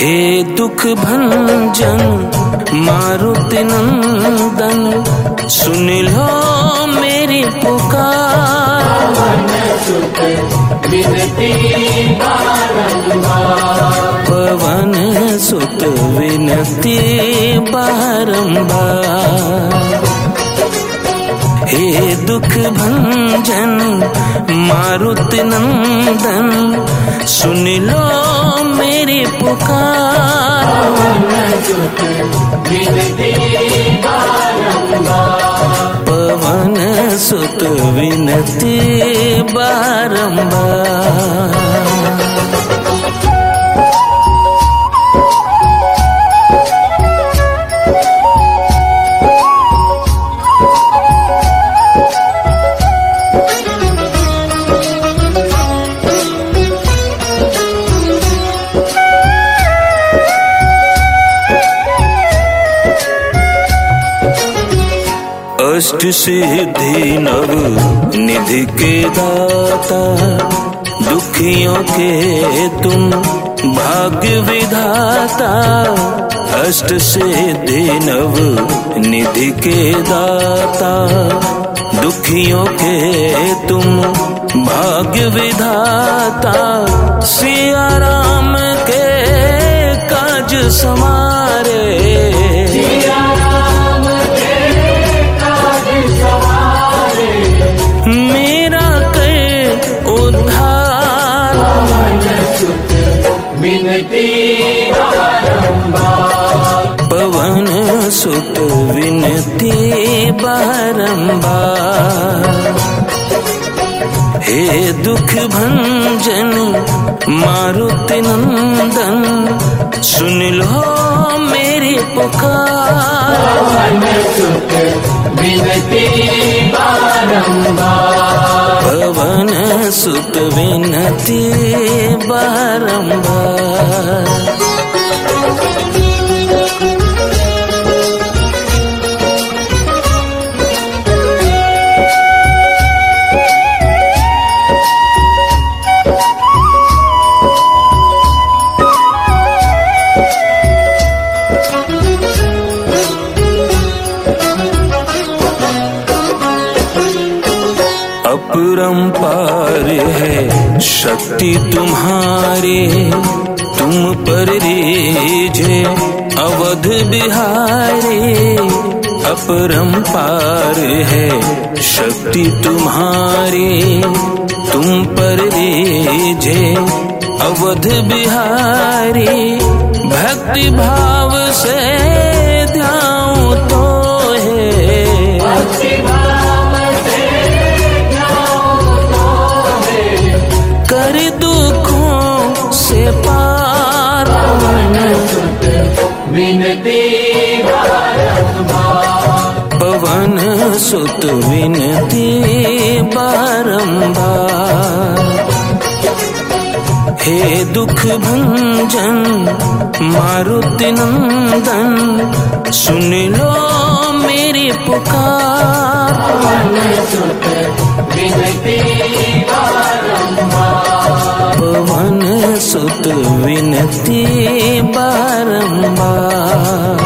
हे दुख भंजन मारुति नंदन, सुन लो मेरी पुकार। पवन सुत विनती बारंबार। हे दुख भंजन मारुति नंदन, सुन लो मेरी पुकार। पवन सुत विनती बारंबार। अष्ट सिद्धि नव निधि के दाता, दुखियों के तुम भाग्य विधाता। अष्ट सिद्धि नव निधि के दाता, दुखियों के तुम भाग्य विधाता। सिया राम के काज समारे, मेरा कर उद्धार। पवन सुत विनती बारंबार। हे दुख भंजन मारुति नंदन, सुन लो मेरी पुकार। पवन सुत विनती बारंबार। अपरंपार है शक्ति तुम्हारी, तुम पर रीझे अवध बिहारी। अपरंपार है शक्ति तुम्हारी, तुम पर रीझे अवध बिहारी। भक्ति भाव से ध्याऊं तो है, कर दुखों से पार। पवन सुत विनती बारंबार। हे दुख भंजन मारुति नंदन, सुन लो मेरी पुकार। पवन सुत विनती बारंबार।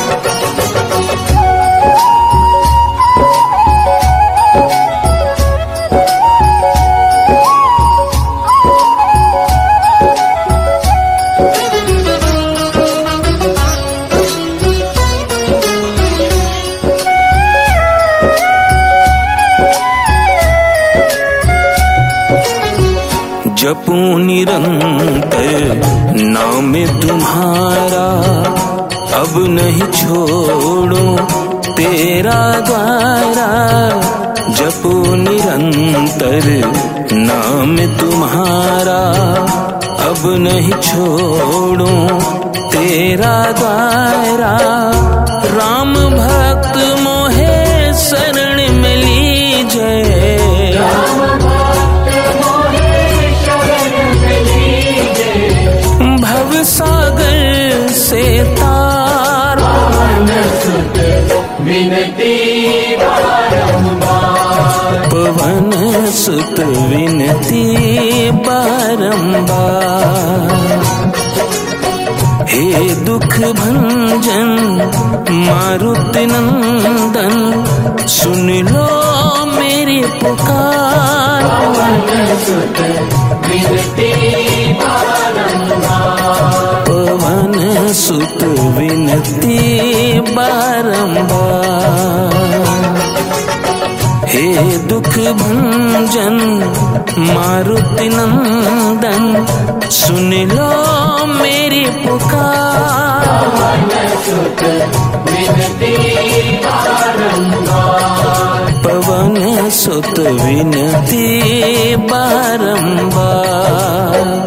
जपूं निरंतर नाम तुम्हारा, अब नहीं छोड़ूं तेरा द्वारा। जपूं निरंतर नाम तुम्हारा, अब नहीं छोड़ूं तेरा द्वारा। राम भक्त मोहे शरण में लीजे, भव सागर से तार। पवन सुत विनती बारंबार। हे हे दुख भंजन मारुति नंदन, सुन लो मेरी पुकार। पवन सुत विनती बारंबार, पवन सुत विनती बारंबार। हे दुख भंजन मारुति नंदन, सुन लो मेरी पुकार। पवन सुत विनती बारंबार, पवन सुत विनती बारंबार।